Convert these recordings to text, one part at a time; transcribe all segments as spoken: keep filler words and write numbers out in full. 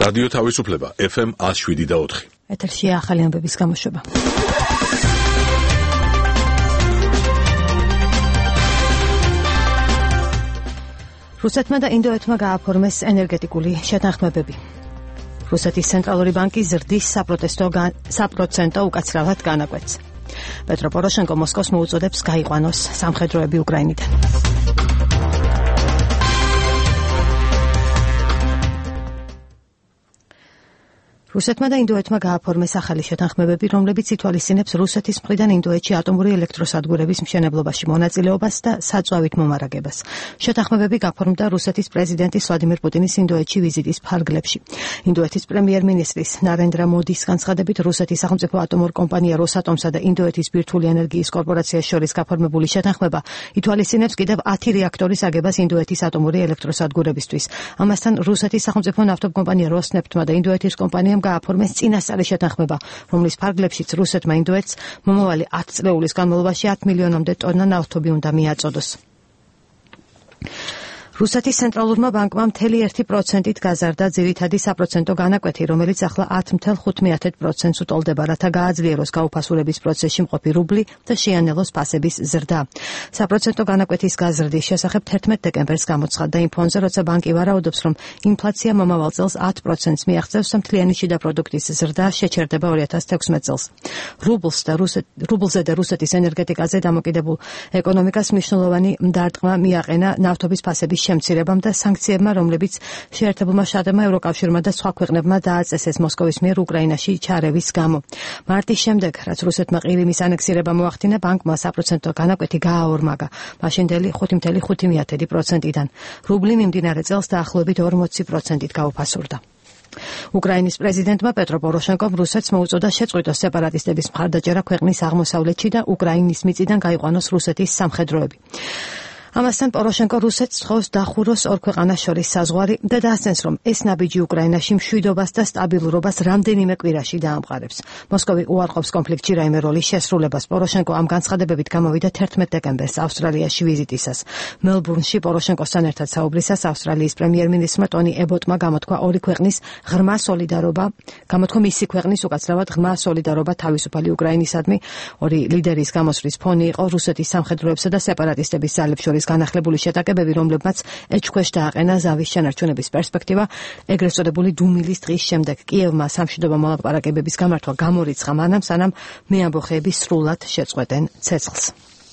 რადიო თავისუფლება ეფ ემ one oh seven point four. ეთერშია ახალი ამბების გამოშვება. რუსეთმა და ინდოეთმა გააფორმეს ენერგეტიკული შეთანხმებები. რუსეთის ცენტრალური ბანკი ზრდის საპროცენტო უკაცრავად განაკვეთს. პეტრო პოროშენკო მოსკოვს მოუწოდებს გაიყვანოს სამხედროები უკრაინიდან. რუსეთმა და ინდოეთმა გააფორმეს ახალი შეთანხმებები, რომლებიც ითვალისწინებს რუსეთის მხრიდან ინდოეთში ატომური ელექტროსადგურების მშენებლობაში მონაწილეობას და საწვავით მომარაგებას. შეთანხმებები გაფორმდა რუსეთის პრეზიდენტის ვლადიმერ პუტინის ინდოეთში ვიზიტის ფარგლებში. ინდოეთის პრემიერ-მინისტრის ნარენდრა მოდის განცხადებით, რუსეთის სახელმწიფო ატომურ კომპანია როსატომსა და ინდოეთის ბირთვული ენერგიის კორპორაციას შორის გაფორმებული შეთანხმება ითვალისწინებს კიდევ ათი რეაქტორის აგებას ინდოეთის ატომური ელექტროსადგურებისთვის. ამასთან რუსეთის სახელმწიფო ნავთობკომპანია როსნეფტმა და ინდოეთის კომპანიამ გააფორმეს წინასწარი შეთანხმება, რომლის ფარგლებშიც რუსეთმა ინდოეთს მომავალი ათი წლეულის განმავლობაში ათი მილიონამდე ტონნა ნავთობი უნდა მიაწოდოს. რუსეთის ცენტრალურმა ბანკმა მთელი ერთი პროცენტით გაზარდა ძირითადი საპროცენტო განაკვეთი, რომელიც ახლა ათი ათეული ხუთი პროცენტს უტოლდება, რათა გააძლიეროს გაუფასურების პროცესში მყოფი რუბლი და შეანელოს ფასების ზრდა. საპროცენტო განაკვეთის გაზრდის შესახებ თერთმეტ დეკემბერს გამოცხადდა იმ ფონზე, როცა ბანკი ვარაუდობს, რომ ინფლაცია მომავალ წელს ათი პროცენტს მიაღწევს და მთლიანი შიდა პროდუქტის ზრდა შეჩერდება ორი ათას თექვსმეტ წელს. რუბლს და რუბლზე და რუსეთის ენერგეტიკაზე დამოკიდებულ ეკონომიკას მნიშვნელოვანი დარტყმა მიაყენა ნავთობის ფასების შემცირებამ და სანქციებმა, რომლებიც შეერთებულმა შტატებმა, ევროკავშირმა და სხვა ქვეყნებმა დააწესეს მოსკოვის მიერ უკრაინაში ჩარევის გამო. მარტის შემდეგ, რაც რუსეთმა ყირიმის ანექსირება მოახდინა, ბანკმა საპროცენტო განაკვეთი გააორმაგა, მაშინდელი ხუთი ათეული ხუთი პროცენტიდან. რუბლი მიმდინარე წელს დაახლოებით ორმოცი პროცენტით გაუფასურდა. უკრაინის პრეზიდენტმა პეტრო პოროშენკომ რუსეთს მოუწოდა შეწყვიტოს სეპარატისტების მხარდაჭერა ქვეყნის აღმოსავლეთში და უკრაინის მიწიდან გაიყვანოს რუსეთის სამხედროები. ამასთან პოროშენკო რუსეთს სთხოვს დახუროს ორ ქვეყანას შორის საზღვარი და დაასცენს, რომ ეს ნაბიჯი უკრაინაში მშვიდობას და სტაბილურობას რამდენიმე კვირაში დაამყარებს. მოსკოვი უარყოფს კონფლიქტში რაიმე როლის შესრულებას. პოროშენკო ამ განცხადებებით გამოვიდა თერთმეტ დეკემბერს ავსტრალიაში ვიზიტისას. მელბურნში პოროშენკოსთან ერთად საუბრისას ავსტრალიის პრემიერ-მინისტრმა ტონი ებოტმა გამოთქვა ორი ქვეყნის ღრმა სოლიდარობა, გამოთქვა მისი ქვეყნის უკაცრავად ღრმა სოლიდარობა თავისუფალი უკრაინისადმი. ორი ლიდერის გამოსვლის ფონი იყო რუსეთის სამხედროებსა და სეპარატისტების ძალებს შორის განახლებული შეტაკებები, რომლებმაც ეჭქვეშ დააყენა ზავის შენარჩუნების პერსპექტივა. ეგრეთ წოდებული დუმილის დღის შემდეგ კიევმა სამშვიდობო მოლაპარაკებების გამართვა გამორიცხა მანამ, სანამ მეამბოხეები სრულად შეწყვეტენ ცეცხლს.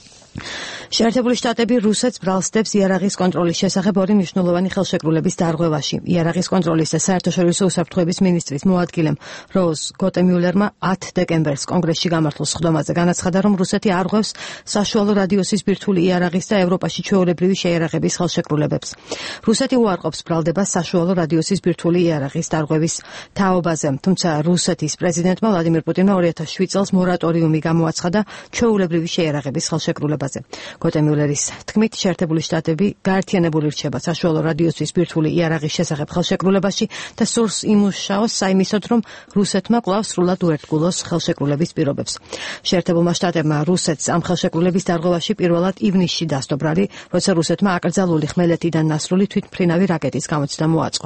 შეერთებული შტატები რუსეთს ბრალსდებს იარაღის კონტროლის შესახებ ორი მნიშვნელოვანი ხელშეკრულების დარღვევაში. იარაღის კონტროლის და საერთაშორისო უსაფრთხოების მინისტრის მოადგილემ როუზ გოტემიულერმა ათი დეკემბერს კონგრესში გამართულ სხდომაზე განაცხადა, რომ რუსეთი არ ღვევს საშუალო რადიუსის ბირთვული იარაღის და ევროპაში ჩვეულებრივი შეიარაღების ხელშეკრულებებს. რუსეთი უარყოფს ბრალდებას საშუალო რადიუსის ბირთვული იარაღის დარღვევის თაობაზე, თუმცა რუსეთის პრეზიდენტმა ვლადიმერ პუტინმა ორი ათას შვიდ წელს მორატორიუმი გამოაცხადა ჩვეულებრივი შეიარაღების ხელშეკრულებაზე. გოტემიულერის თქმით, შეერთებული შტატები გაერთიანებული რჩება საშუალო რადიუსის ბირთვული იარაღის შესახებ ხელშეკრულებაში და სურს იმუშაოს საიმისოდ, რომ რუსეთმა კვლავ სრულად უერთგულოს ხელშეკრულების პირობებს. შეერთებულმა შტატებმა რუსეთს ამ ხელშეკრულების დარღვევაში პირველად ივნისში დასდო ბრალი, როცა რუსეთმა აკრძალული ხმელეთიდან ნასრული თვითმფრინავი რაკეტის გამოცდა მოაწყო.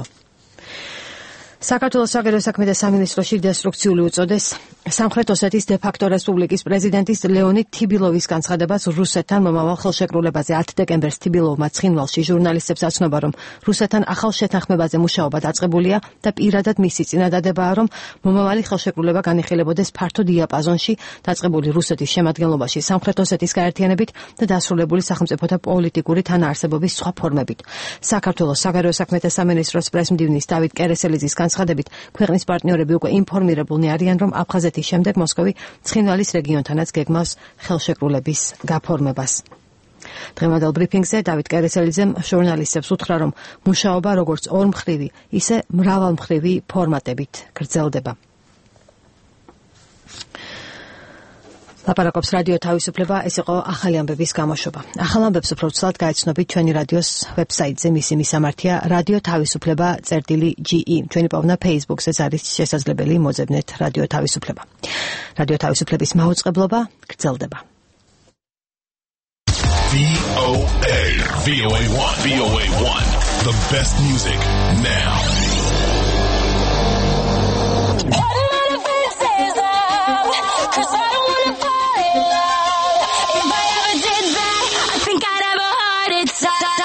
საქართველოს საგარეო საქმეთა სამინისტროში დესტრუქციული უწოდეს სამხრეთ ოსეთის დე-ფაქტო რესპუბლიკის პრეზიდენტის ლეონიდ თიბილოვის განცხადებას რუსეთთან მომავალ ხელშეკრულებაზე. ათი დეკემბერს თიბილოვმა ცხინვალში ჟურნალისტებს აცნობა, რომ რუსეთთან ახალ შეთანხმებაზე მუშაობა დაწყებულია და პირადად მისი წინადადებაა, რომ მომავალი ხელშეკრულება განიხილებოდეს ფართო დიაპაზონში, დაწყებული რუსეთის შემადგენლობაში სამხრეთ ოსეთის გაერთიანებით და დასრულებული სახელმწიფოთა პოლიტიკური თანაარსებობის სხვა ფორმებით. საქართველოს საგარეო საქმეთა სამინისტროს პრესმდივნის დავით კერესელიძის განცხადებით, ქვეყნის პარტნიორები უკვე ინფორმირებულნი არიან, რომ აფხაზეთის შემდეგ მოსკოვი ცხინვალის რეგიონთანაც გეგმავს ხელშეკრულების გაფორმებას. დღევანდელ ბრიფინგზე დავით კერესელიძემ ჟურნალისტებს უთხრა, რომ მუშაობა როგორც ორმხრივი, ისე მრავალმხრივი ფორმატებით გრძელდება. ლაპარაკობს რადიო თავისუფლება, ეს იყო ახალი ამბების გამოშვება. ახალ ამბებს უფრო ცუდად გაეცნობით ჩვენი რადიოს ვებსაიტზე, მისი მისამართია რადიო თავისუფლება წერტილი ჯი ი. ჩვენი პოვნა Facebook-ზეც არის შესაძლებელი მოძებნეთ რადიო თავისუფლება. რადიო თავისუფლების მაუწყებლობა გრძელდება. V O A V O A one V O A one The best music now. 'cause I don't wanna fall in love. If I ever did that, I think I'd have a heart attack.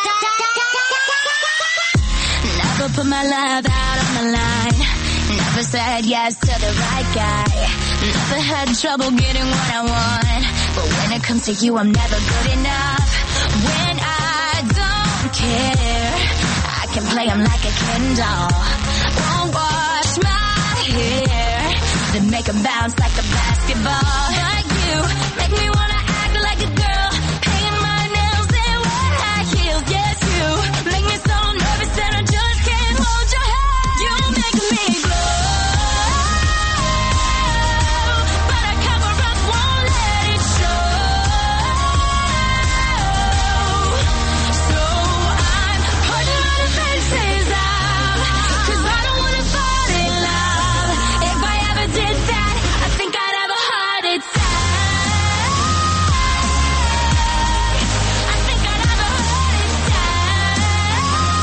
Never put my love out on the line. Never said yes to the right guy. Never had trouble getting what I want. But when it comes to you, I'm never good enough. When I don't care, I can play him like a Ken doll. Won't wash my hair, then make him bounce like a basketball. Like you, make me wanna act like a girl, paint my nails and wear high heels. Yes, you make me so nervous that I just can't hold your hand. You make me glow, but I cover up, won't let it show. So I'm putting my defenses out, 'cause I don't wanna fall in love. If I ever did that, I think I'd have a heart attack. I think I'd have a heart attack.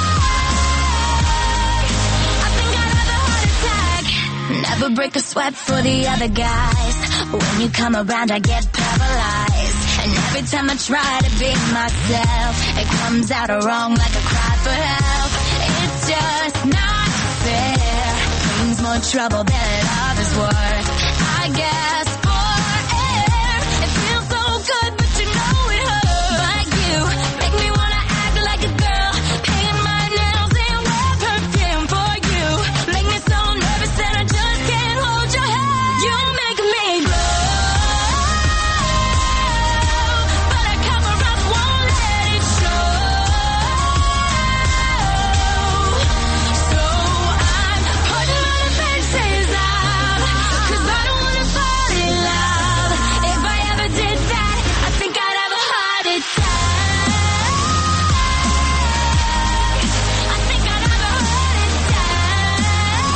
I think I'd have a heart attack. Never break a sweat for the other guys. When you come around, I get paralyzed. And every time I try to be myself, it comes out wrong like a cry for help. It's just not fair. Brings more trouble than love is worth. I guess for air, it feels so good, but you know it hurts. But you make me wanna act like a girl, paint my nails and wear perfume for you. Make me so nervous that I just can't hold your hand. You make me glow, but I cover up, won't let it show. So I'm putting my defenses out, 'cause I don't wanna fall in love. If I ever did that, I think I'd have a heart attack. I think I'd have a heart attack.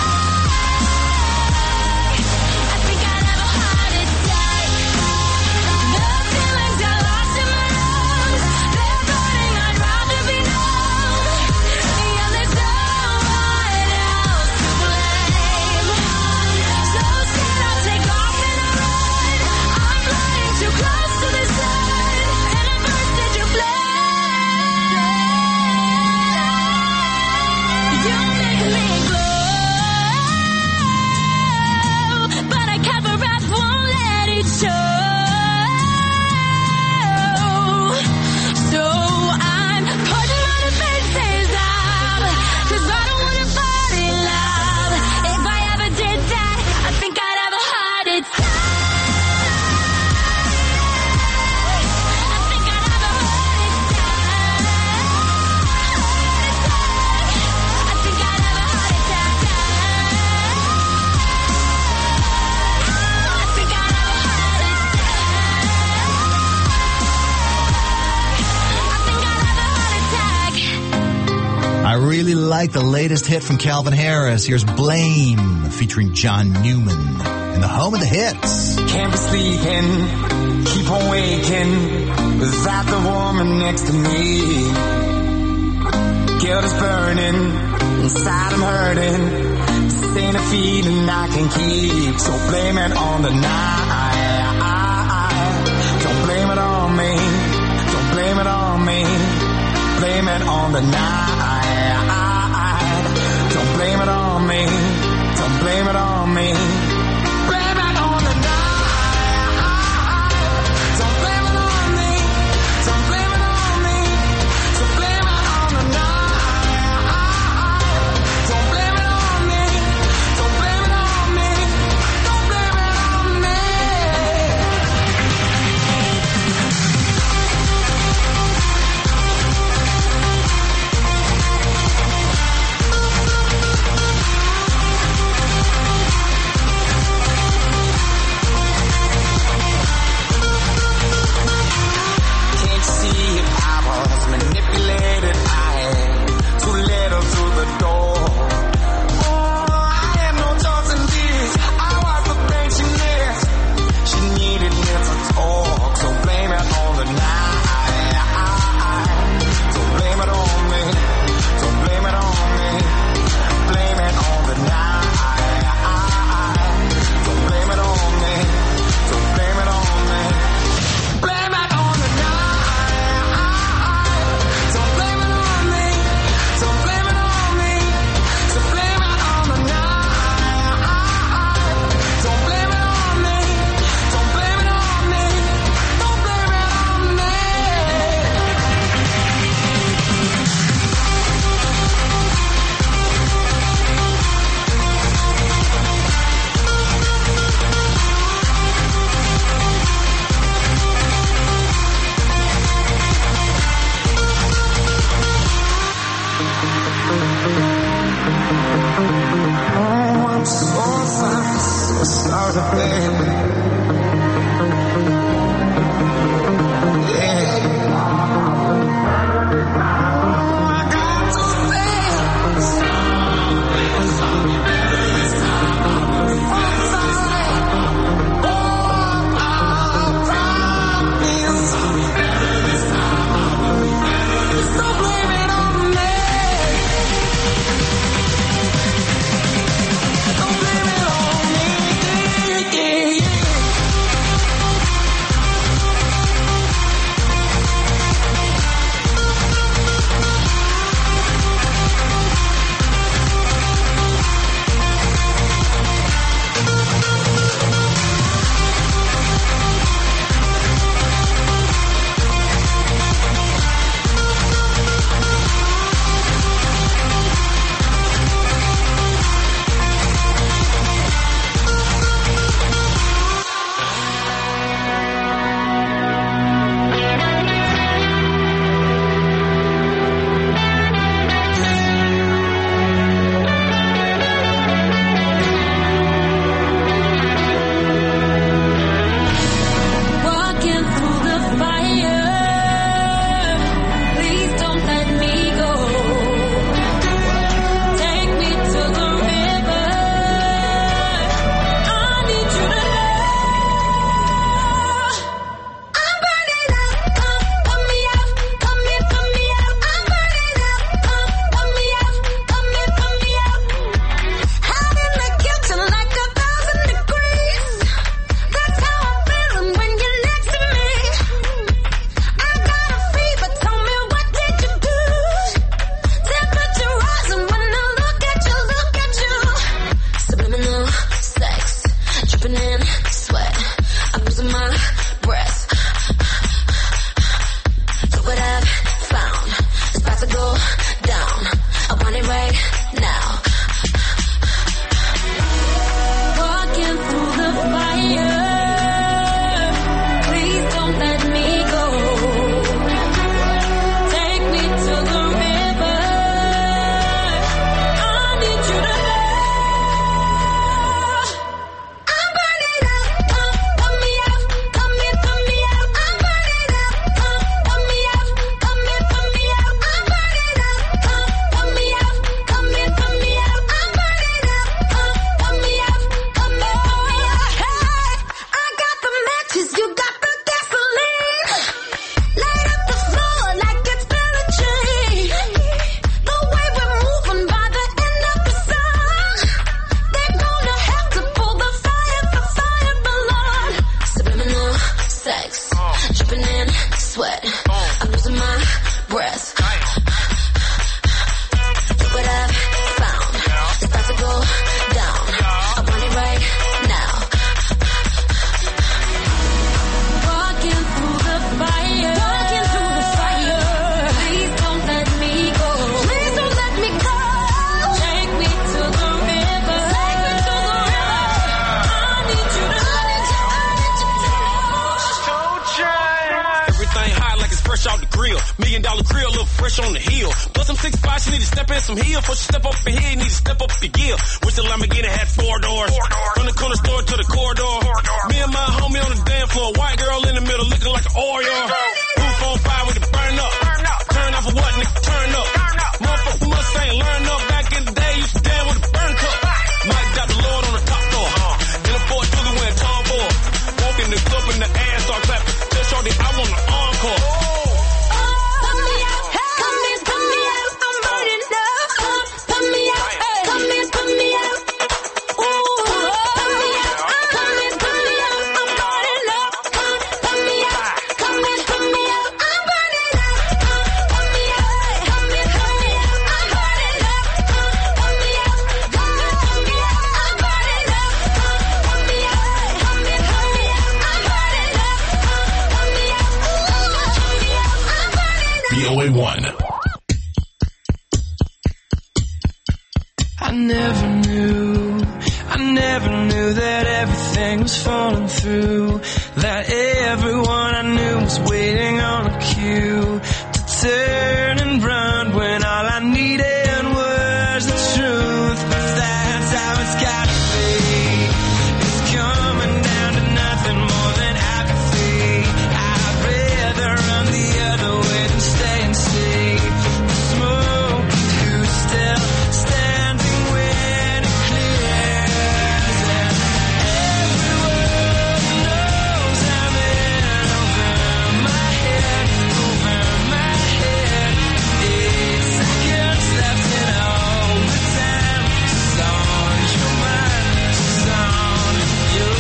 I think I'd have a heart attack. The feelings are lost in my lungs. They're burning, I'd rather be numb. Yeah, there's no one else to blame. So scared I'll take off and I run. I'm flying too close to the sun, and I burst into flame. You make me glow, but I cover up, won't let it show. So I'm putting my defenses out, 'cause I don't wanna fall in love. If I ever did that, I think I'd have a heart attack. I think I'd have a heart attack. I think I'd have a heart attack. I think I'd have a heart attack. I think I'd have a heart attack. I really like the latest hit from Calvin Harris. Here's Blame featuring John Newman in the home of the hits. Can't be sleeping, keep on waking without the woman next to me. Guilt is burning, inside I'm hurting. This ain't a feeling I can keep, so blame it on the night. Don't blame it on me, don't blame it on me. Blame it on the night. Don't blame it on me, don't blame it on me. Blame it on the night. Don't blame it on me, don't blame it on me. So blame it on the night. Don't blame it on me, don't blame it on me. Don't blame it on me. sweat. I'm losing my breath. Look what I've found. It's about to go down. I want it right now. Walking through the fire. Walking through the fire. Please don't let me go. Please don't let me go. Take me to the river. Take me to the river. I need you to I need you, I need you to know. Everything hot like it's fresh out the grill. Million dollar grill, look fresh on the hill. Plus I'm six five, she need to step in some heel. Before she step up in here, need to step up your gear. Wish the Lamborghini had four doors. Four doors. From the corner store to the corridor. Corridor. Me and my homie on the dance floor. White girl in the middle looking like an Oreo. Roof on fire with it burn up. Burn up. Turn off for what, nigga? Turn up. Turn up. Motherfucker must ain't learn up. Back in the day, used to stand with a burn cup. Mike got the Lord on the top floor. Uh. In a Ford Truly wearing Tom Ford. Walk in the club and the ass start clapping. Tell Shorty I want an encore. One. I never knew, I never knew that everything was falling through, that everyone I knew was waiting on a cue to turn and run when all I needed was the truth. But that's how it's gotta be. It's coming down to nothing more than apathy. I'd rather run the other way than stay and see the smoke. Who's still standing when it clears? And everyone knows I'm in over my head, over my head. Eight seconds left in all the time. She's on your mind, she's on your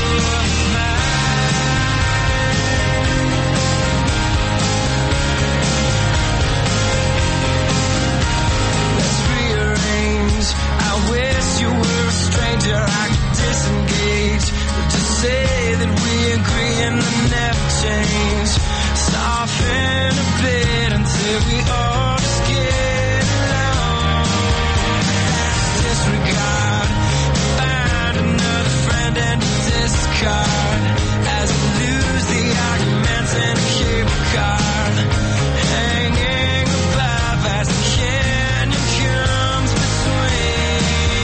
I wish you were a stranger, I could disengage. Just say that we agree and then never change. Soften a bit until we all just get along. That's disregard. Find another friend and discard. As we lose the arguments in a cable car. Hanging above as the canyon comes between.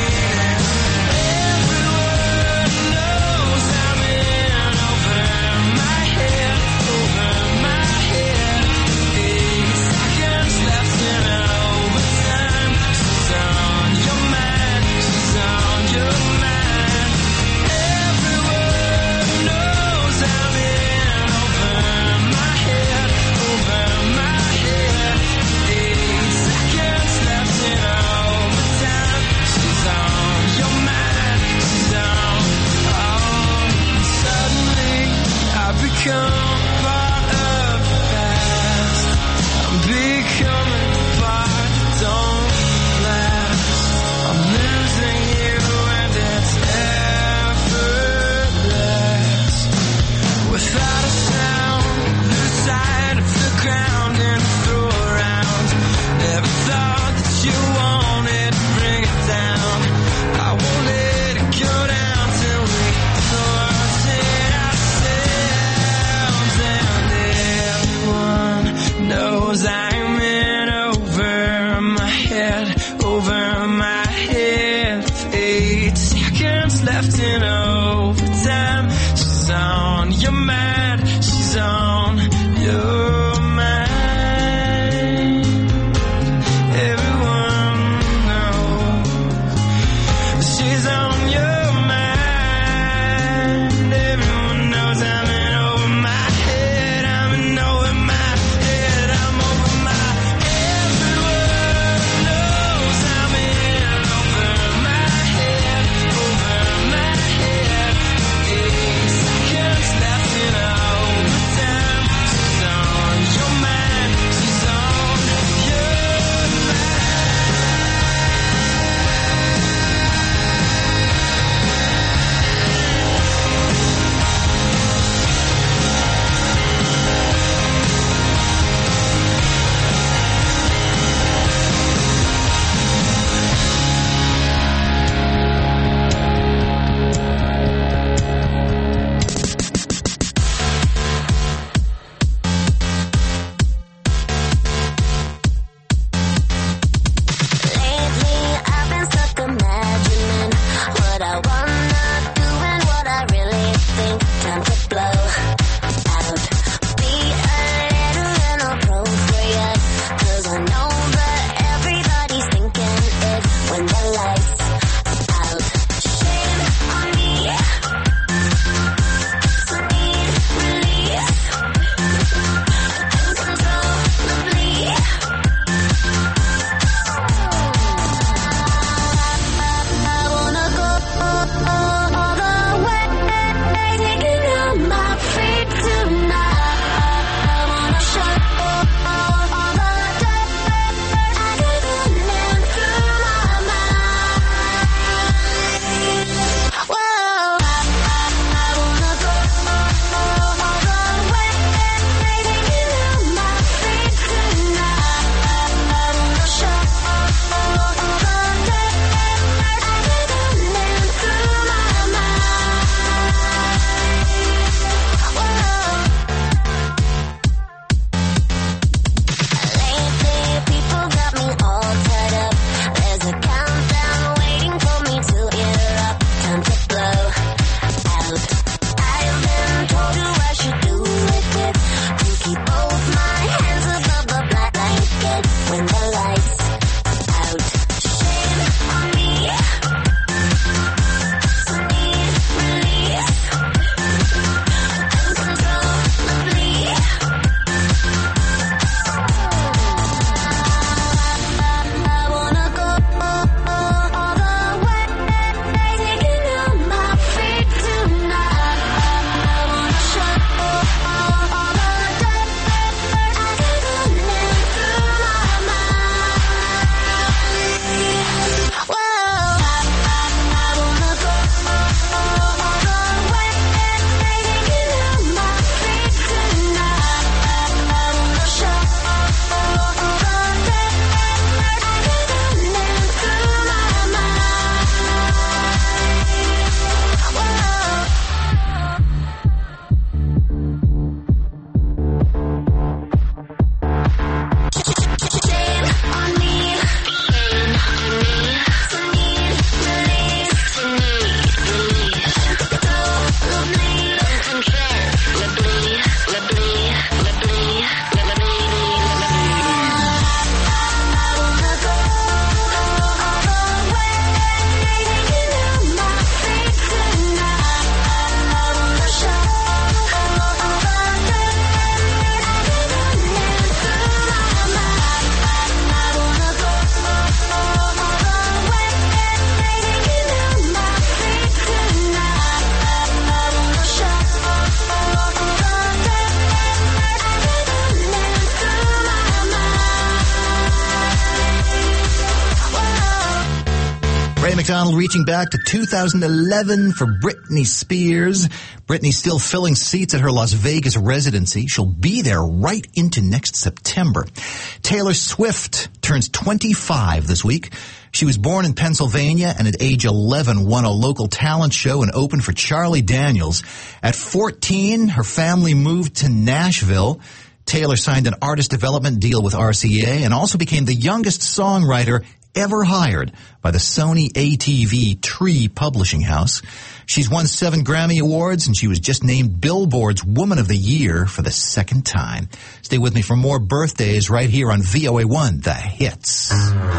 Everyone knows I'm in over my head, over my head. Eight seconds left in overtime. She's on your mind, she's on your mind. Everyone knows I'm in over my head, over my head. Eight seconds left in overtime. She's on your mind, she's on. Oh, suddenly I've become part of the past. I'm becoming part that don't last. I'm losing you and it's effortless. Without a sound, lose sight of the ground and throw around. Never thought that you wanted to bring it down. I won't let it go down till we sorted ourselves. And everyone knows I'm in over my head, over my head. With eight seconds left in overtime. She's on your mind, she's on your mind. Everyone McDonald reaching back to two thousand eleven for Britney Spears. Britney's still filling seats at her Las Vegas residency. She'll be there right into next September. Taylor Swift turns twenty-five this week. She was born in Pennsylvania and at age eleven won a local talent show and opened for Charlie Daniels. At fourteen, her family moved to Nashville. Taylor signed an artist development deal with R C A and also became the youngest songwriter ever hired by the Sony A T V Tree Publishing House. She's won seven Grammy Awards, and she was just named Billboard's Woman of the Year for the second time. Stay with me for more birthdays right here on V O A one, The Hits.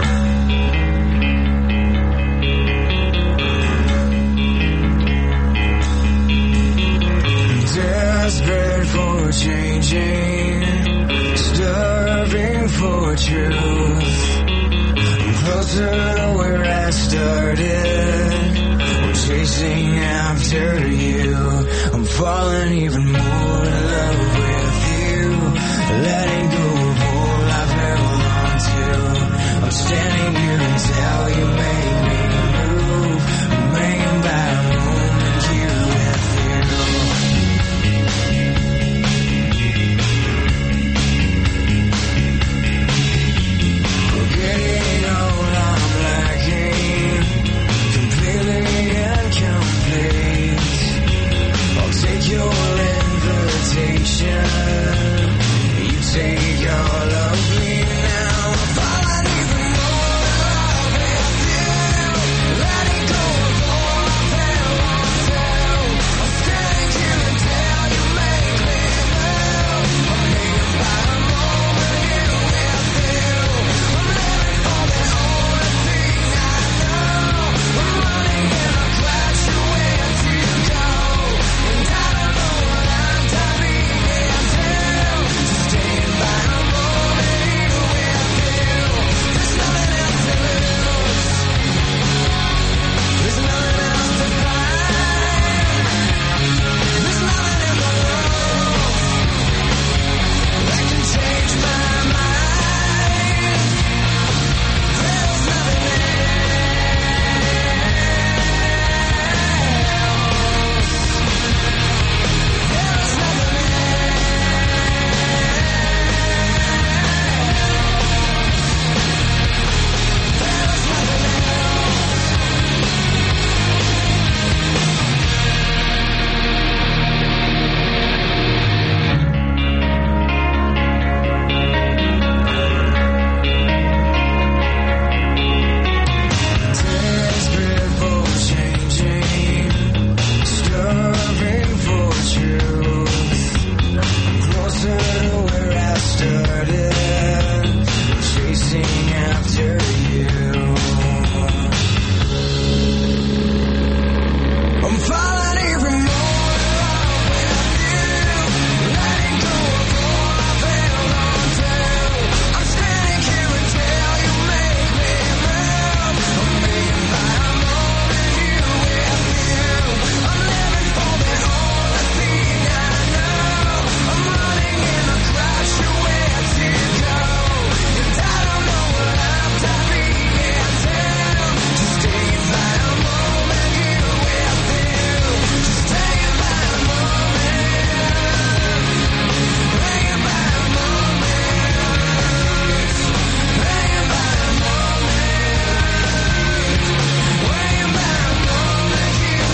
Desperate for changing, starving for truth. Closer to where I started, I'm chasing after you. I'm falling even more in love with you, letting go of all I've held on to. I'm standing here until you make me move. I'm hanging by a moment here with you. Forgetting all I'm lacking, completely incomplete. I'll take your invitation, you take all of me now. I'm falling even more in love with you, letting go of all I've held on to. I'm standing here until you make me move. I'm hanging by a moment here with you. I'm living for the only thing I know. I'm running and I crash where to go, and I don't know what I'm diving into. Staying by a moment here with you. There's nothing else to lose. There's nothing else to find. There's nothing in the world that can change my mind. There's nothing desperate for changing, starving for truth. Closer to where I started, chasing after you. I'm falling even more in love with you, letting go of all I've held on to. I'm standing here until you make me move. I'm hanging by a moment here with you. I'm living for the only thing I know. I'm running and I crash where to go, and I don't know what I'm diving into. Just staying by a moment here with you. Just staying by a moment, hanging by a moment, hanging by a moment, waiting by a moment here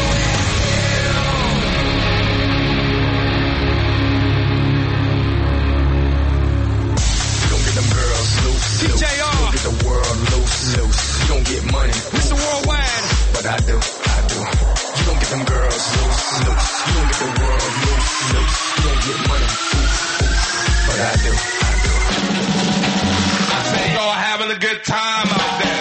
You don't get them girls loose, D loose. J You R, don't get the world loose, loose. You don't get money, Mister Worldwide. but I do, I do. You don't get them girls loose, loose. You don't get the world loose, loose. You don't get money, but I do, I do. I say y'all having a good time out there.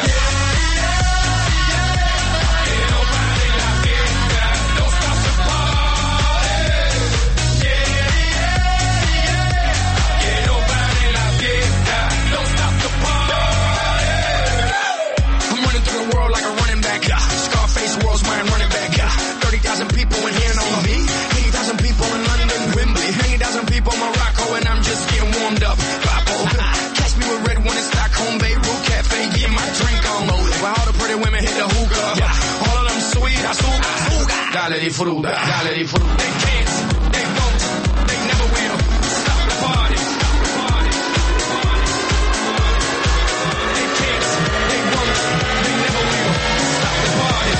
I'm running through the world like a running back. Scarface, world's mine, running back. thirty thousand people in here know me. eighty thousand people in London, Wembley. eighty thousand people in Morocco, and I'm just getting warmed up. Dale disfruta, dale disfruta. They can't, they won't, they never will stop the party. They can't, they won't, they never will stop the party.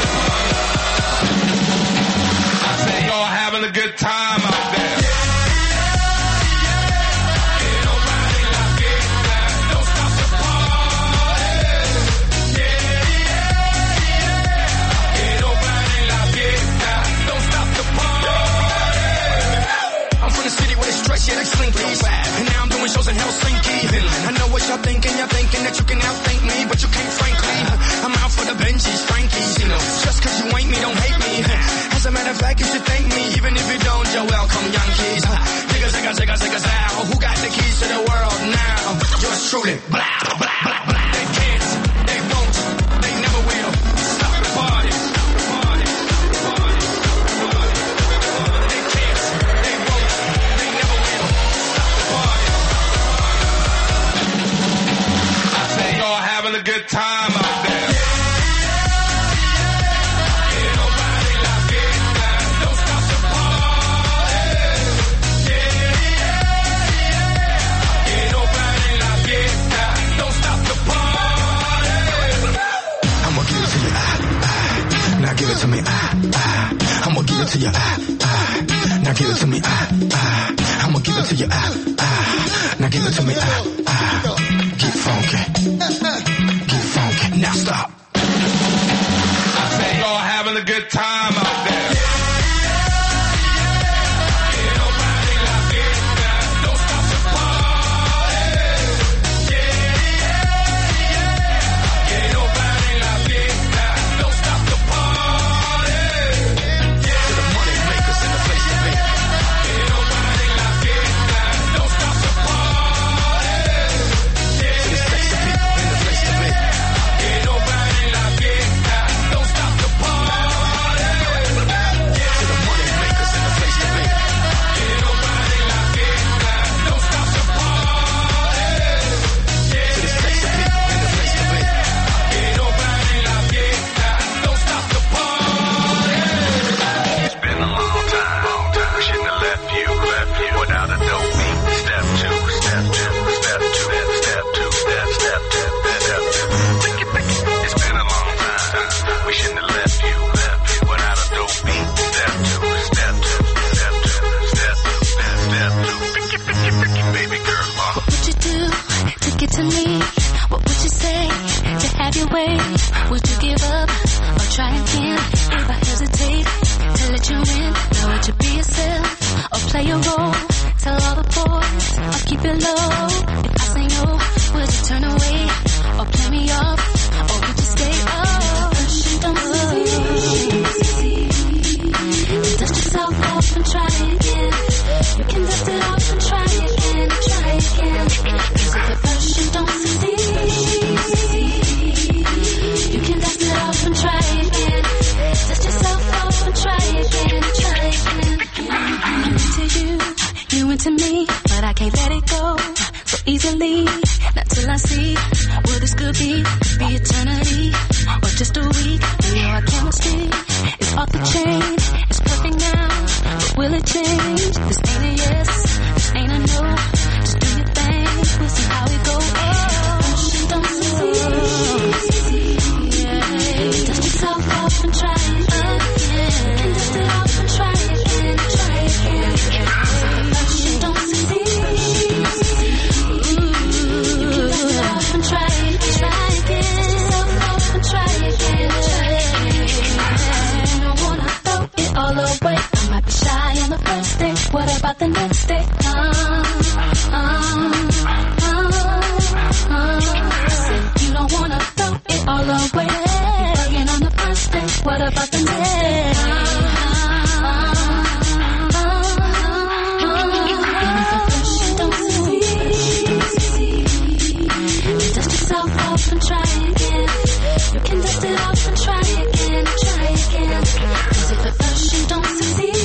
I say y'all having a good time out there. Yeah, they slinky. And now I'm doing shows in Helsinki. I know what y'all thinking. Y'all thinking that you can outthink me, but you can't, frankly. I'm out for the Benjis, Frankies. You know, just cause you ain't me, don't hate me. As a matter of fact, you should thank me. Even if you don't, you're welcome, Yankees. Zigga, zigga, zigga, zigga, zow. Who got the keys to the world now? Yours truly. Blah, blah, blah, blah. They can't, they won't, they never will stop the party. Having a good time out there. Now give it to me, ah, ah. I'ma give it to you, ah, ah. Now give it to me, ah, ah. I'ma give it to you, ah, ah. Now give it to me, ah, ah. Get funky, get funky. Now stop. I say y'all having a good time out there. To me, what would you say to have your way? Would you give up or try again? If I hesitate to let you in, now would you be yourself or play a role? Tell all the boys or keep it low. If I say no, would you turn away or play me off? Or would you stay up? Don't see. Dust yourself off and try again. You can dust it off and try again, try again. Cause if at first you don't succeed, you can dust it off and try again. Dust yourself off and try again, try again. I'm into you, you into me, but I can't let it go so easily. Not till I see what this could be, be eternity or just a week. You know our chemistry is off the chain. It's perfect now, but will it change? This ain't a yes, this ain't a no. Just do your thing, we'll see how it goes. Oh, don't succeed. Yeah. Dust yourself off and try again. Yeah. Dust it off and try again, try again. You don't succeed. You can dust it off and try again, try again. Dust yourself off and try again, try again. You don't wanna throw it all away. I might be shy on the first day. What about the next day? Uh, uh, uh, uh. I said you don't wanna throw it all away. Again on the first day. What about the next day? Uh, uh, uh, uh. And if at first you don't succeed, dust yourself off and try again. You can dust it off and try again, try again. Cause if at first you don't succeed,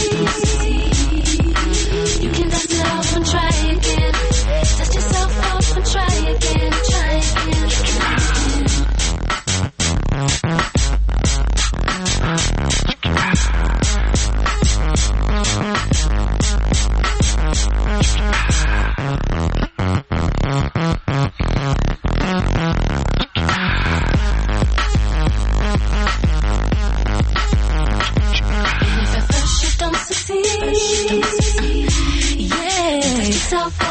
you can dust it off and try again. Dust yourself off and try again, try again.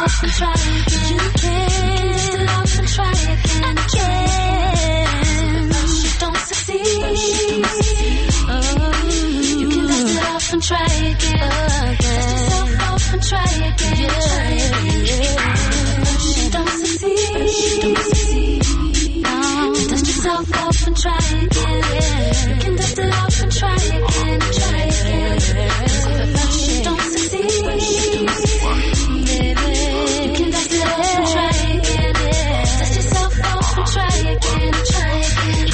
off and try again. You can dust it off and try again. Again. First you don't succeed. Oh, you can dust it off and try again. Dust yourself off and try again. Try again. First you don't succeed. Don't succeed. No. Dust yourself off and try again. You can dust it off and try again. Try again. First you don't succeed. Baby, you can dust it off and try again. Dust yourself off and try again. Try again.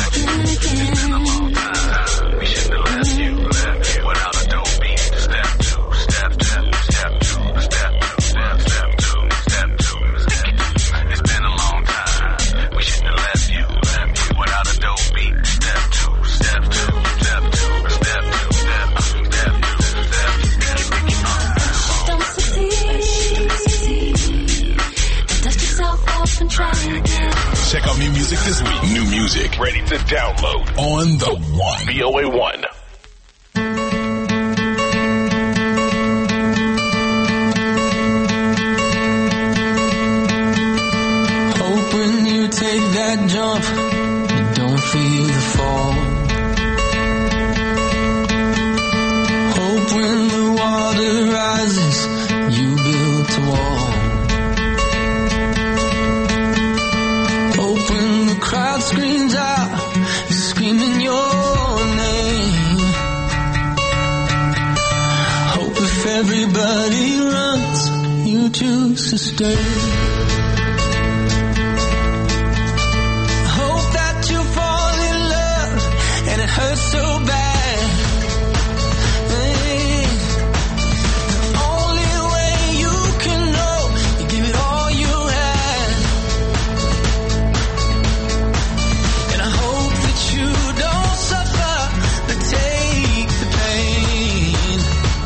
Again. We shouldn't have left you, left you without a dope beat. Step two, step two, step two, step two, step, step two, step two, step two. It's been a long time. We shouldn't have left you, left you without a dope beat. Step two, step two, step two, step two, step two, step two, step two. Don't succeed. Dust yourself off and try again. Check out new music this week. New music ready to download on the One. V O A one. Hope when you take that jump, you don't feel the fall. Hope when the water rises, you build a wall. Hope when the crowd screams out, you're screaming your name. Hope if everybody runs, you choose to stay. Hope that you fall in love and it hurts so bad. Hey, the only way you can know, you give it all you had. And I hope that you don't suffer, but take the pain.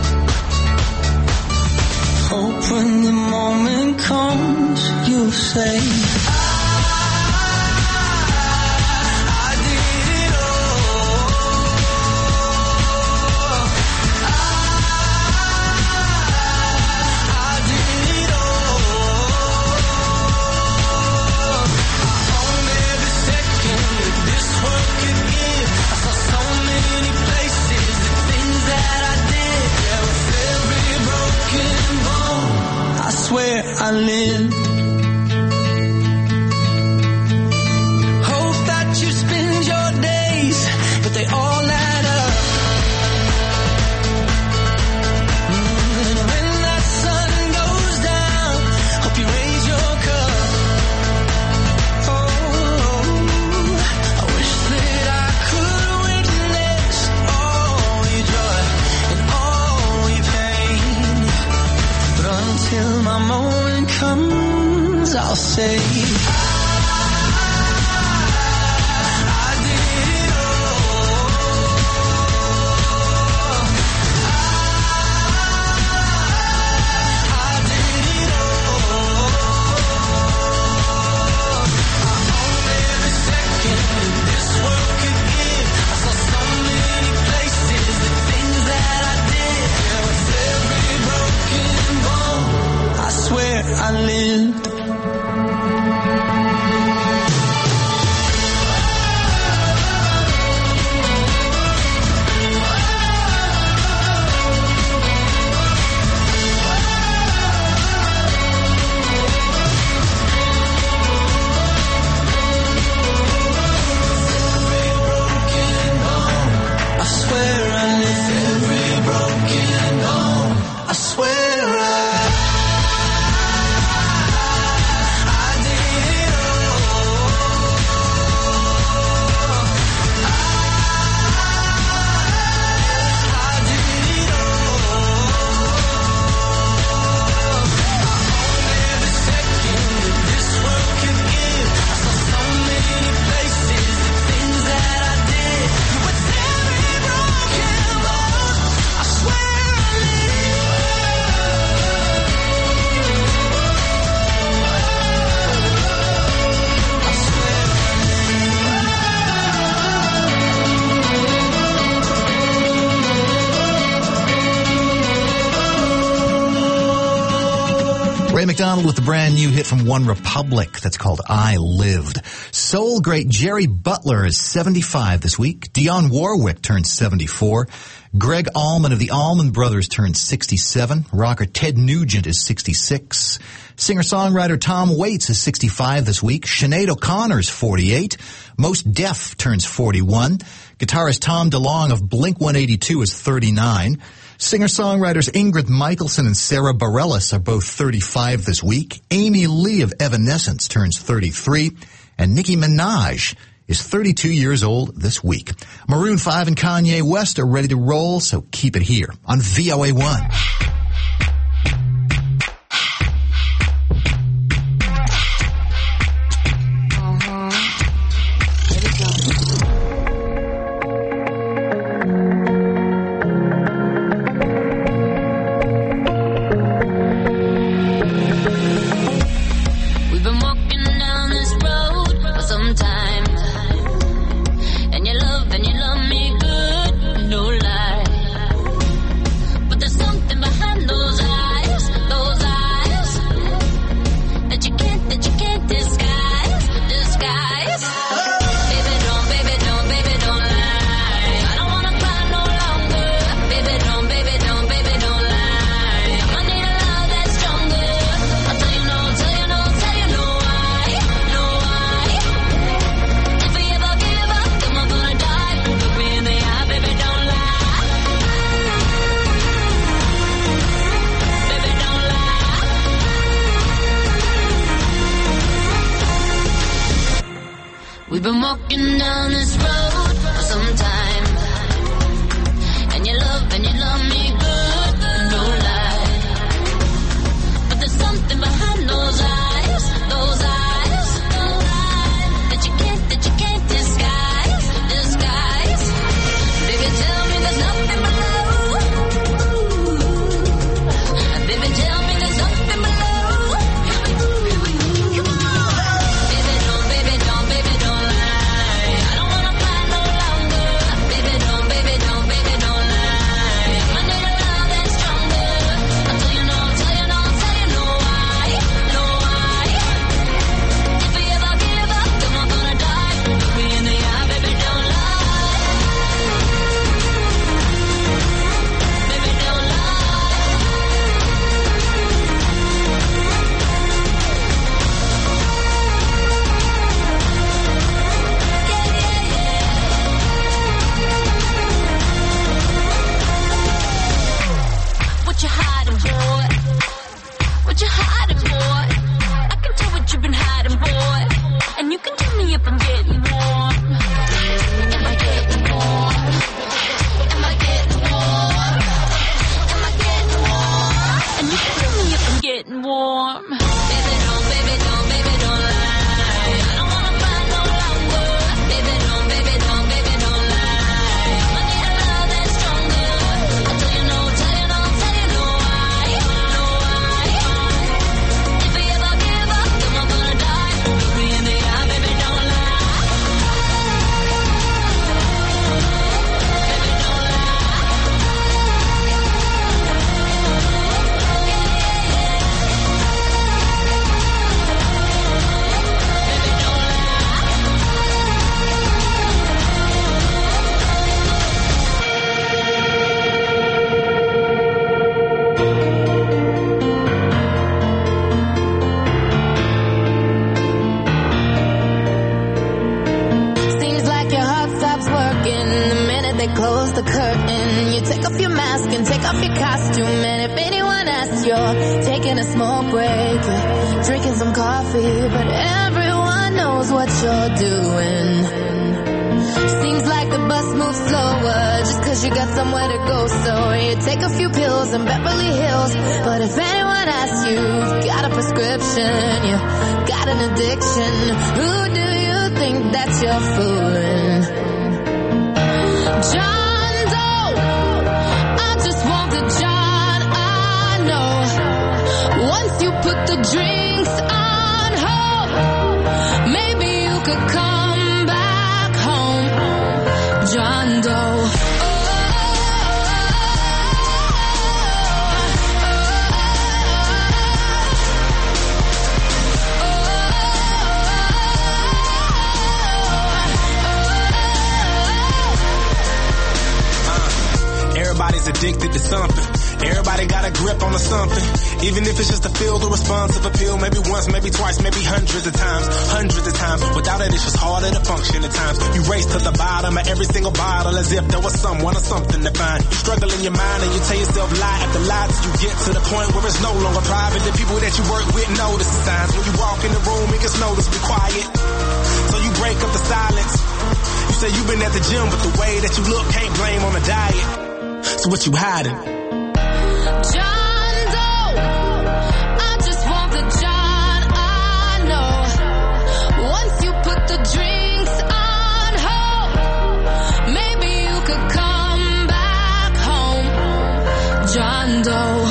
Hope when the moment comes, you'll say, where I lived. Hope that you spend your days, but they all add up. And when that sun goes down, hope you raise your cup. Oh, I wish that I could witness all your joy and all your pain. But until my moment comes, I'll say, I did it all. I did it all. I own every second that this world could give. I saw so many places, the things that I did. Yeah, with every broken bone, I swear I lived. McDonald with the brand new hit from One Republic that's called I Lived. Soul great Jerry Butler is seventy-five this week. Dionne Warwick turns seventy-four. Greg Allman of the Allman Brothers turns sixty-seven. Rocker Ted Nugent is sixty-six. Singer-songwriter Tom Waits is sixty-five this week. Sinead O'Connor is forty-eight. Most Def turns forty-one. Guitarist Tom DeLonge of Blink one eighty-two is thirty-nine. Singer-songwriters Ingrid Michaelson and Sarah Bareilles are both thirty-five this week. Amy Lee of Evanescence turns thirty-three. And Nicki Minaj is thirty-two years old this week. Maroon five and Kanye West are ready to roll, so keep it here on V O A one. We've been walking down this road for some time, and you love and you love me good, no lie. But there's something behind those eyes, those eyes, those eyes that you can't, that you can't disguise, disguise. Baby, tell me there's nothing below. Baby, tell me there's nothing below. Everybody's addicted to something. Everybody got a grip on something. Even if it's just a feel the responsive appeal. Maybe once, maybe twice, maybe hundreds of times. Hundreds of times. Without it, it's just harder to function at times. You race to the bottom of every single bottle as if there was someone or something to find. You struggle in your mind and you tell yourself lie after lie till you get to the point where it's no longer private. The people that you work with notice the signs. When you walk in the room, it gets noticed, be quiet. So you break up the silence. You say you've been at the gym, but the way that you look can't blame on the diet. So what you hiding? John Doe, I just want the John I know. Once you put the drinks on hold, maybe you could come back home. John Doe.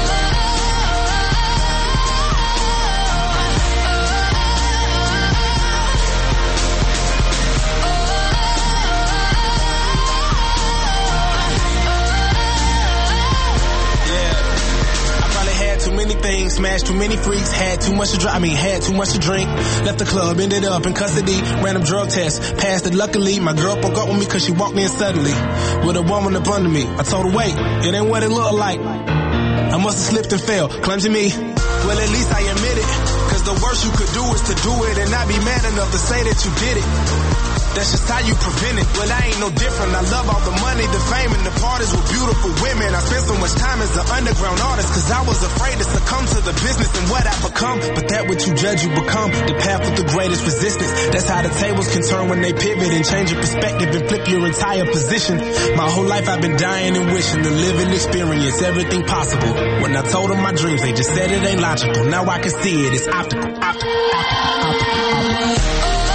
Too many things, smashed too many freaks, had too much to drink, I mean had too much to drink, left the club, ended up in custody, random drug test, passed it luckily, my girl broke up with me cause she walked in suddenly, with a woman up under me, I told her wait, it ain't what it looked like, I must have slipped and fell, clumsy me, well at least I admit it, cause the worst you could do is to do it and not be man enough to say that you did it. That's just how you prevent it. Well, I ain't no different. I love all the money, the fame, and the parties with beautiful women. I spent so much time as an underground artist because I was afraid to succumb to the business and what I become. But that what you judge, you become. The path with the greatest resistance. That's how the tables can turn when they pivot and change your perspective and flip your entire position. My whole life I've been dying and wishing to live and experience everything possible. When I told them my dreams, they just said it ain't logical. Now I can see it. It's optical. Optical. Optical. Optical.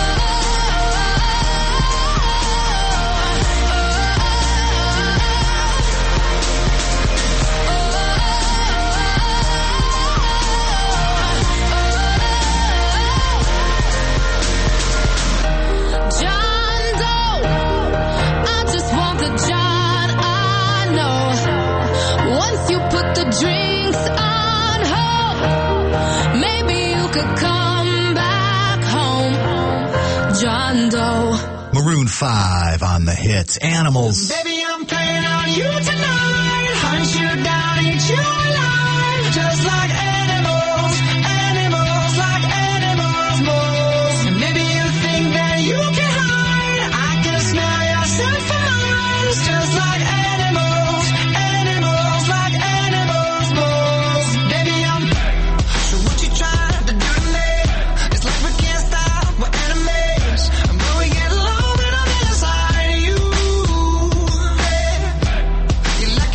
Drinks on hold. Maybe you could come back home. John Doe. Maroon five on the hits. Animals. Baby, I'm playing on you tonight. Hunt you down, eat you alive. Just like animals, animals like animals most. And maybe you think that you can hide. I can smell your scent from miles. Just like animals, animals like animals most. Baby, I'm so what you trying to do to me? It's like we can't stop, we're enemies. And when we get alone, then I'm inside you. Hey. You like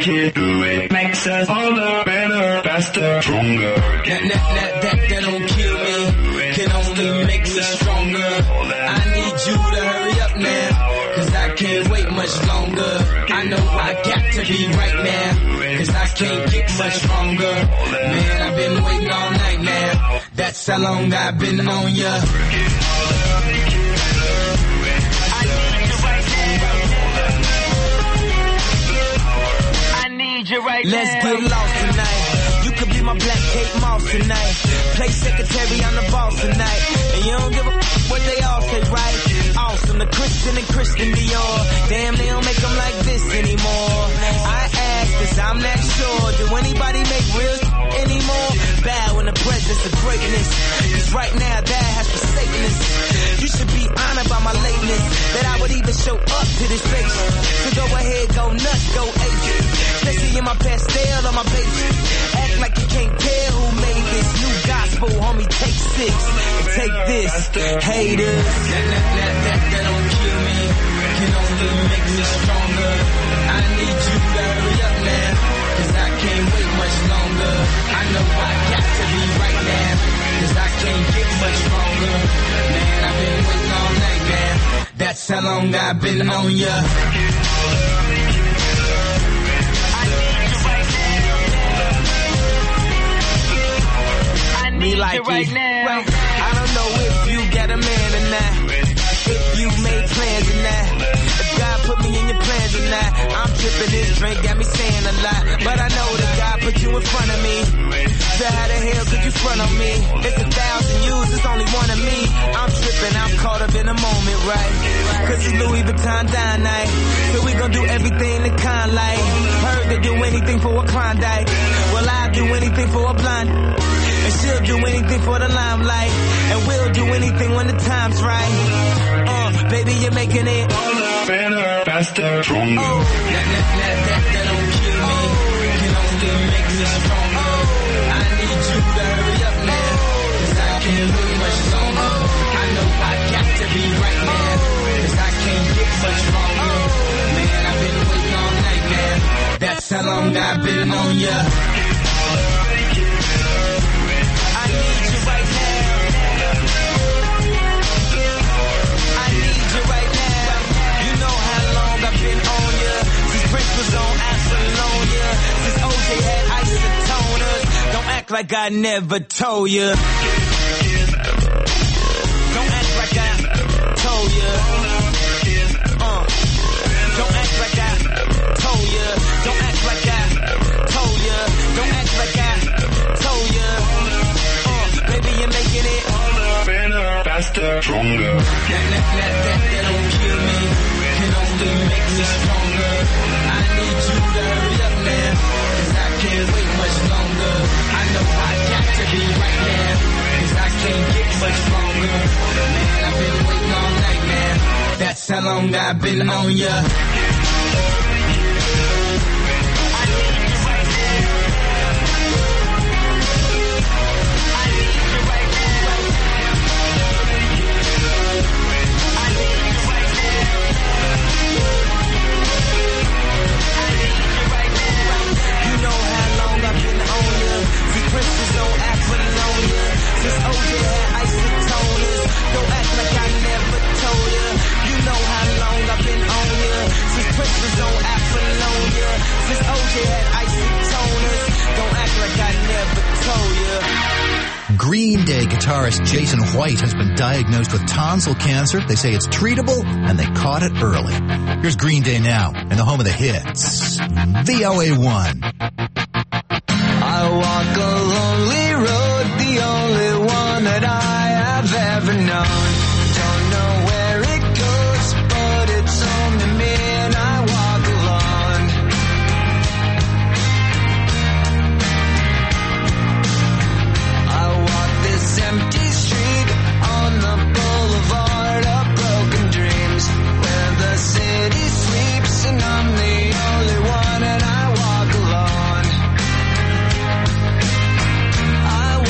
can't do it. Makes us older, better, faster, stronger. That, that, that, that, that don't kill me, can only make me stronger. I need you to hurry up now, cause I can't wait much longer. I know I got to be right now, cause I can't get much stronger. Man, I've been waiting all night now, that's how long I've been on ya. Right Let's now. get lost tonight. You could be my black Kate Moss tonight. Play secretary, I'm the boss tonight. And you don't give a f- what they all say, right? Awesome, the Christian and Christian Dior. Damn, they don't make them like this anymore. I ask this, I'm not sure. Do anybody make real anymore? Bow in the presence of greatness. Cause right now that has forsaken us. You should be honored by my lateness, that I would even show up to this place. So go ahead, go nuts, go ape. Especially in my pastel on my page. Act like you can't tell who made this new gospel, homie. Take six and take this, haters. That, that, that, that, that don't kill me, can only make me stronger. I need you to hurry up now, cause I can't wait much longer. I know I got to be right now, cause I can't get much stronger. Man, I've been waiting all night now, that's how long I've been on ya. Me like right it. now. Right. I don't know if you got a man or not, if you made plans or not, if God put me in your plans or not. I'm tripping, this drink got me saying a lot, but I know that God put you in front of me. So how the hell could you front on me? It's a thousand yous, it's only one of me. I'm tripping, I'm caught up in the moment, right? Cause it's Louis Vuitton dine night, so we gon' do everything the kind like. Heard they do anything for a Klondike, well I'll do anything for a blind. And she'll do anything for the limelight, and we'll do anything when the time's right. Uh, baby, you're making it better, faster, stronger. Oh, that, that, that, that, that don't kill me, can only make me stronger. I need you to hurry up now, cause I can't wait much longer. I know I got to be right now, cause I can't get much stronger. Man, I've been waiting all night now, that's how long I've been on ya. Was on Apollonia, since O J had isotoners. Don't act like I never told ya. Don't act like I told ya. Uh, don't act like I told ya. Don't act like I told ya. Don't act like I told ya. Uh, baby, you're making it better, faster, stronger. That, that, that, that, that don't kill me, can only make me stronger. I need you to hurry up now, cause I can't wait much longer. I know I got to be right now, cause I can't get much stronger. Man, I've been waiting all night now, that's how long I've been on ya. Princess on Apollonia, since O J had isotoners. Don't act like I never told ya. You know how long I've been on ya. Since Princess on Apollonia, since O J had isotoners. Don't act like I never told ya. Green Day guitarist Jason White has been diagnosed with tonsil cancer. They say it's treatable, and they caught it early. Here's Green Day now, in the home of the hits, V O A one. I walk a lonely road, the only one that I have ever known. Don't know where it goes, but it's home to me and I walk alone. I walk this empty street on the boulevard of broken dreams, where the city sleeps and I'm the only one and I walk alone. I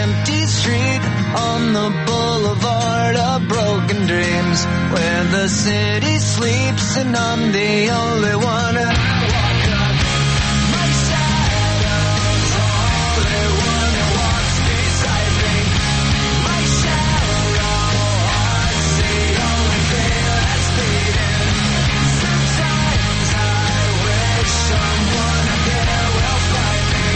empty street on the boulevard of broken dreams, where the city sleeps and I'm the only one. And I walk up, my shadow's only one who walks beside me. My shallow heart's the only thing that's beating. Sometimes I wish someone I care will find me.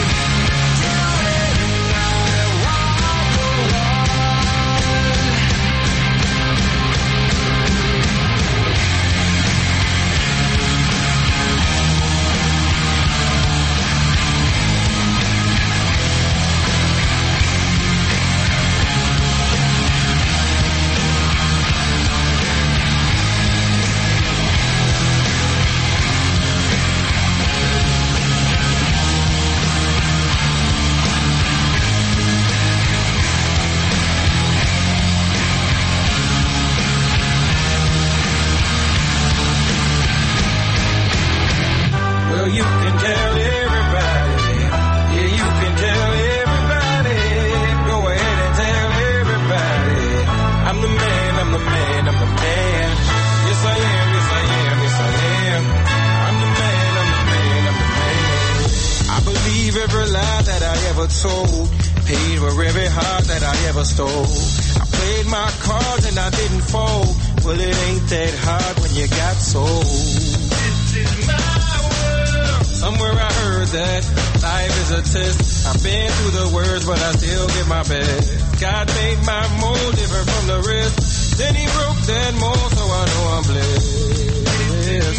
You can tell everybody, yeah, you can tell everybody, go ahead and tell everybody, I'm the man, I'm the man, I'm the man, yes I am, yes I am, yes I am, I'm the man, I'm the man, I'm the man. I believe every lie that I ever told, paid for every heart that I ever stole, I played my cards and I didn't fold, well it ain't that hard when you got sold. This is my somewhere I heard that life is a test. I've been through the worst, but I still give my best. God made my mold different from the rest. Then he broke that mold, so I know I'm blessed.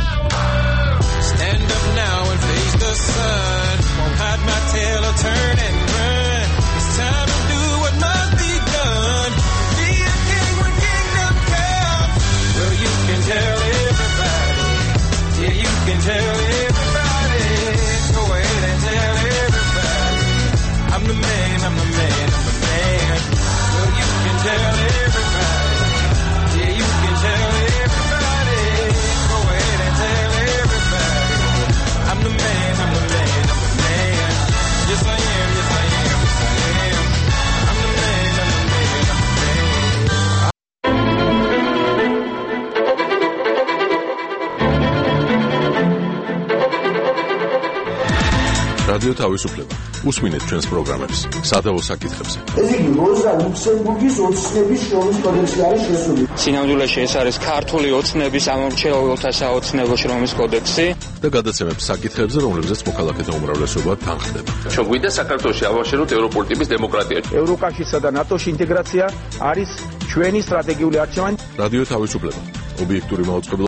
Stand up now and face the sun. Won't hide my tail or turn and run. It's time to do what must be done. Be a king when kingdom comes. Well, you can tell everybody. Yeah, you can tell everybody. Go ahead and tell everybody, I'm the man, I'm the man, I'm the man. Well, you can tell everybody, yeah, you can tell everybody. Go ahead and tell everybody, I'm the man, I'm the man, I'm the man. Yes I am, yes I am, yes I am. I'm the man, I'm the man, I'm the man. რადიო თავისუფლება. უსმინეთ ჩვენს პროგრამებს სადავო საკითხებზე. ეს იგი როზა ლუქსემბურგის ოცნების შრომის კოდექსი არის შესული. სინამდვილეში ეს არის ქართული ოცნების ამორჩეულთა საოცნებო შრომის კოდექსი და გადაცემებს საკითხებზე, რომლებზეც მოქალაქეთა უმრავლესობა თანხდება. ჩვენ გვინდა საქართველოში ავაშენოთ ევროპული ტიპის დემოკრატია. ევროკავშირსა და ნატოში ინტეგრაცია არის ჩვენი სტრატეგიული არჩევანი. რადიო თავისუფლება. ობიექტური მაუწყებლობა